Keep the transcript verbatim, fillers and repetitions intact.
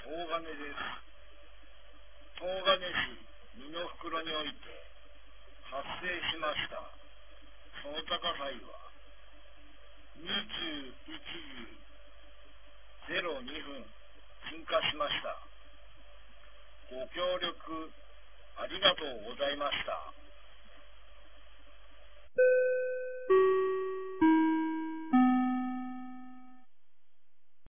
東金です。東金市美濃袋において発生しましたその高灰はにじゅういちじぜろにふん鎮火しました。ご協力ありがとうございました。